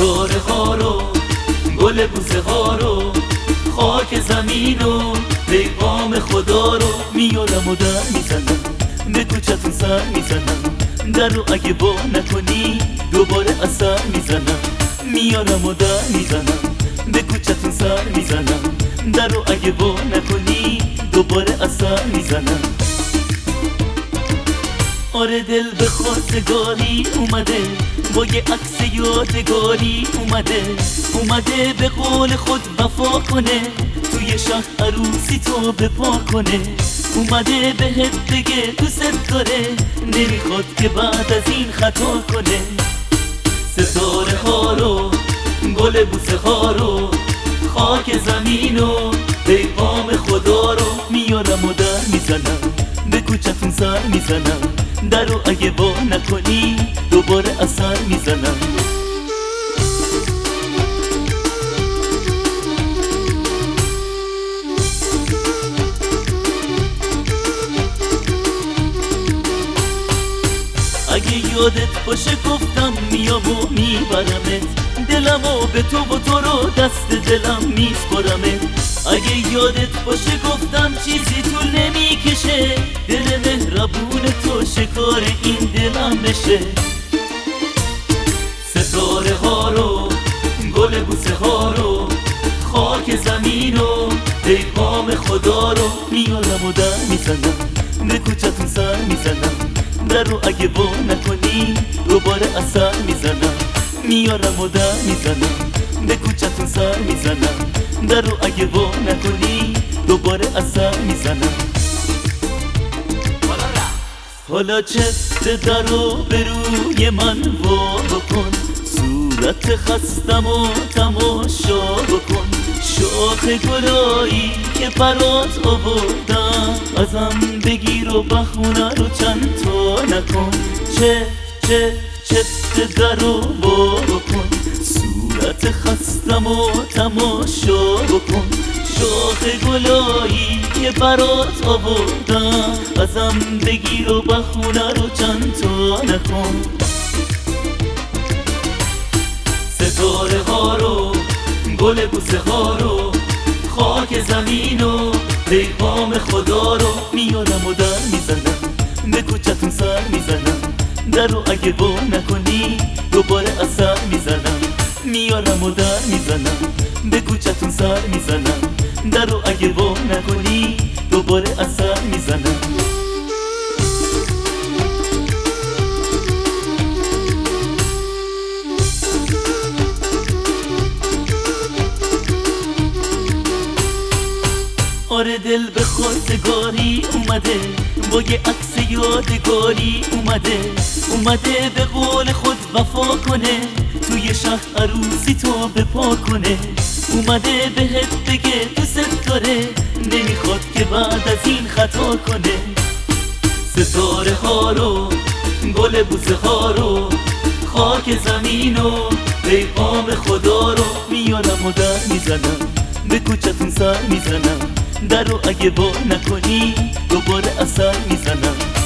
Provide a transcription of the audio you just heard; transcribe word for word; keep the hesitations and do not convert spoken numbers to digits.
ستاره ها رو، گل بوسه ها رو، خاک زمین و پیغام خدا رو میارم و در میزنم، به کوچتون سر میزنم، در رو اگه با نکنی دوباره اثر میزنم. میارم و در میزنم، به کوچتون سر میزنم، در رو اگه با نکنی دوباره اثر میزنم. آره دل به خواستگاری اومده، با یه عکس یادگاری اومده، اومده به قول خود وفا کنه، توی شهر عروسی تو بپا کنه، اومده بهت بگه دوست داره، نمیخواد که بعد از این خطا کنه. ستاره ها رو، گل بوسه ها رو، خاک زمین و پیغام خدا رو میارم و در میزنم، به کوچتون سر میزنم، در رو اگه با نکنی دوباره اثر میزنم. اگه یادت باشه گفتم میام و میبرمت، دلمو به تو و تو رو دست دلم میسپارمت. اگه یادت باشه گفتم چیزی طول نمیکشه، دل مهربون تو شکار این دلم بشه. ستاره ها رو، گل بوسه ها رو، خاک زمین و پیغام خدا رو میارم و در میزنم، به کوچتون سر میزنم، در رو اگه با نکنی دوباره اثر میزنم. میارم و در میزنم، به کوچتون سر میزنم، در رو اگه با نکنی دوباره اثر میزنم. حالا چست در رو به روی من وا بکن، صورت خستم و تماشا بکن، شاخ گلایی که برات آوردم، ازم بگیر و بخونه رو چند تا نکن. چه چه چست در رو وا بکن، صورت خستم و تماشا بکن، شاخ گلایی که برات آوردم، ازم بگیر و بخونه رو چند تا نکن. ستاره ها رو، گل بوسه ها رو، خاک زمین و پیغام خدا رو میارم و در میزنم، به کوچتون سر میزنم، در رو اگه با نکنی دوباره اثر میزنم. میارم و در میزنم، به کوچتون سر میزنم، در رو اگه با نکنی دوباره اثر میزنم. آره دل به خواستگاری اومده، با یه عکس یادگاری اومده، اومده به قول خود وفا کنه، توی شهر عروسی تو بپا کنه، اومده بهت بگه دوست داره، نمیخواد که بعد از این خطا کنه. ستاره ها رو، گل بوسه ها رو، خاک زمین و پیغام خدا رو میارم و در میزنم، به کوچتون سر میزنم، در رو اگه با نکنی دوباره اثر میزنم.